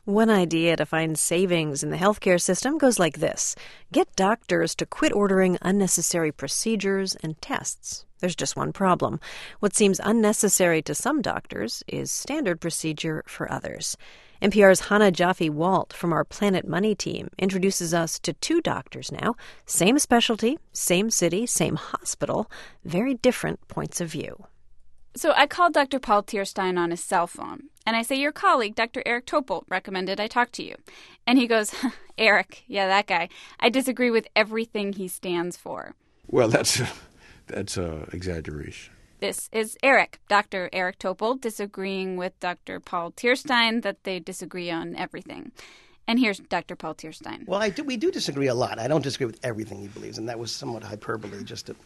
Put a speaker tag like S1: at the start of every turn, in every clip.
S1: One idea to find savings in the healthcare system goes like this. Get doctors to quit ordering unnecessary procedures and tests. There's just one problem. What seems unnecessary to some doctors is standard procedure for others. NPR's Hannah Jaffe-Walt from our Planet Money team introduces us to two doctors now. Same specialty, same city, same hospital, very different points of view.
S2: So I called Dr. Paul Tierstein on his cell phone, and I say, your colleague, Dr. Eric Topol, recommended I talk to you. And he goes, Eric, yeah, that guy. I disagree with everything he stands for.
S3: Well, that's a exaggeration.
S2: This is Eric, Dr. Eric Topol, disagreeing with Dr. Paul Tierstein that they disagree on everything. And here's Dr. Paul Tierstein.
S4: Well, we do disagree a lot. I don't disagree with everything he believes, and that was somewhat hyperbole.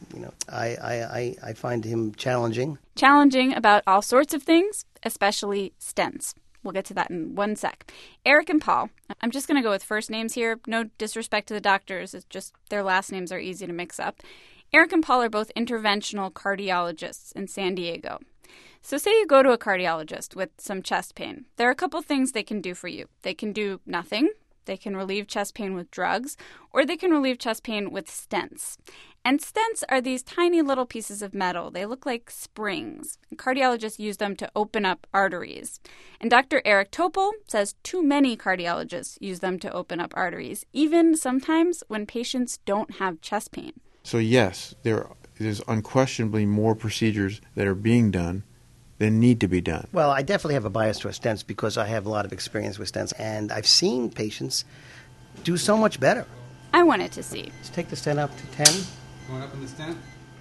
S4: I find him challenging.
S2: Challenging about all sorts of things, especially stents. We'll get to that in one sec. Eric and Paul, I'm just going to go with first names here. No disrespect to the doctors. It's just their last names are easy to mix up. Eric and Paul are both interventional cardiologists in San Diego. So say you go to a cardiologist with some chest pain. There are a couple things they can do for you. They can do nothing. They can relieve chest pain with drugs, or they can relieve chest pain with stents. And stents are these tiny little pieces of metal. They look like springs. Cardiologists use them to open up arteries. And Dr. Eric Topol says too many cardiologists use them to open up arteries, even sometimes when patients don't have chest pain.
S3: So yes, there's unquestionably more procedures that are being done than need to be done.
S4: Well, I definitely have a bias towards stents because I have a lot of experience with stents, and I've seen patients do so much better.
S2: I wanted to see.
S4: Let's take the stent up to 10.
S5: Going up in the stent?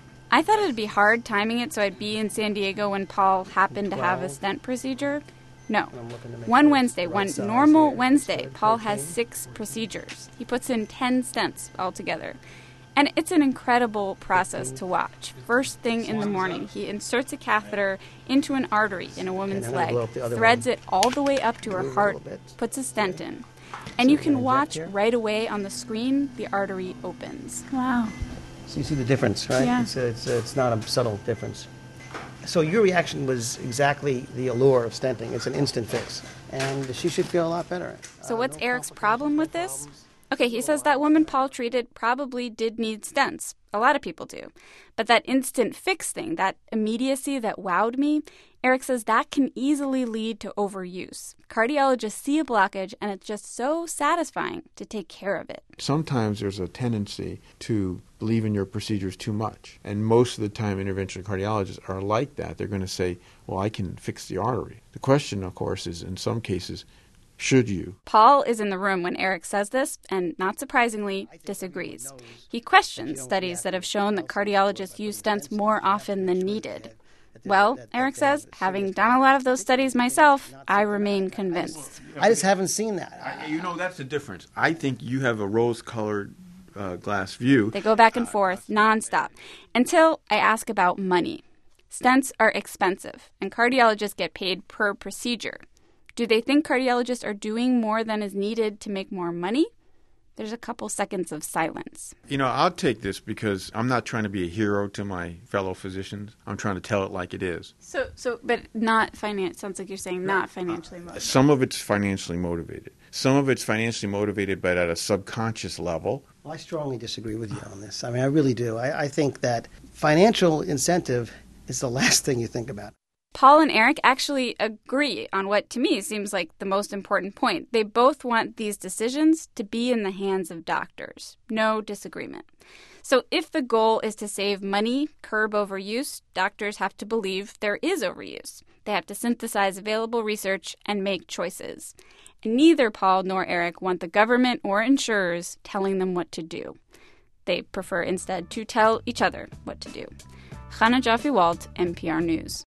S2: I thought it'd be hard timing it so I'd be in San Diego when Paul happened to have a stent procedure. No. One Wednesday, one normal Wednesday, Paul has 6 procedures. He puts in 10 stents altogether. And it's an incredible process to watch. First thing in the morning, he inserts a catheter into an artery in a woman's leg, threads it all the way up to her heart, puts a stent in. And you can watch right away on the screen, the artery opens. Wow.
S4: So you see the difference, right?
S2: Yeah.
S4: It's not a subtle difference. So your reaction was exactly the allure of stenting. It's an instant fix. And she should feel a lot better.
S2: So what's Eric's problem with this? Okay, he says that woman Paul treated probably did need stents. A lot of people do. But that instant fix thing, that immediacy that wowed me, Eric says that can easily lead to overuse. Cardiologists see a blockage, and it's just so satisfying to take care of it.
S3: Sometimes there's a tendency to believe in your procedures too much. And most of the time, interventional cardiologists are like that. They're going to say, well, I can fix the artery. The question, of course, is in some cases, should you?
S2: Paul is in the room when Eric says this, and not surprisingly, disagrees. He questions studies that have shown that cardiologists use stents more often than needed. Well, Eric says, having done a lot of those studies myself, I remain convinced.
S4: I just haven't seen that.
S3: That's the difference. I think you have a rose-colored glass view.
S2: They go back and forth nonstop until I ask about money. Stents are expensive, and cardiologists get paid per procedure. Do they think cardiologists are doing more than is needed to make more money? There's a couple seconds of silence.
S3: I'll take this because I'm not trying to be a hero to my fellow physicians. I'm trying to tell it like it is.
S2: But not finance. Sounds like you're saying not financially motivated.
S3: Some of it's financially motivated. Some of it's financially motivated, but at a subconscious level.
S4: Well, I strongly disagree with you on this. I mean, I really do. I think that financial incentive is the last thing you think about.
S2: Paul and Eric actually agree on what, to me, seems like the most important point. They both want these decisions to be in the hands of doctors. No disagreement. So if the goal is to save money, curb overuse, doctors have to believe there is overuse. They have to synthesize available research and make choices. And neither Paul nor Eric want the government or insurers telling them what to do. They prefer instead to tell each other what to do. Hannah Jaffe-Walt, NPR News.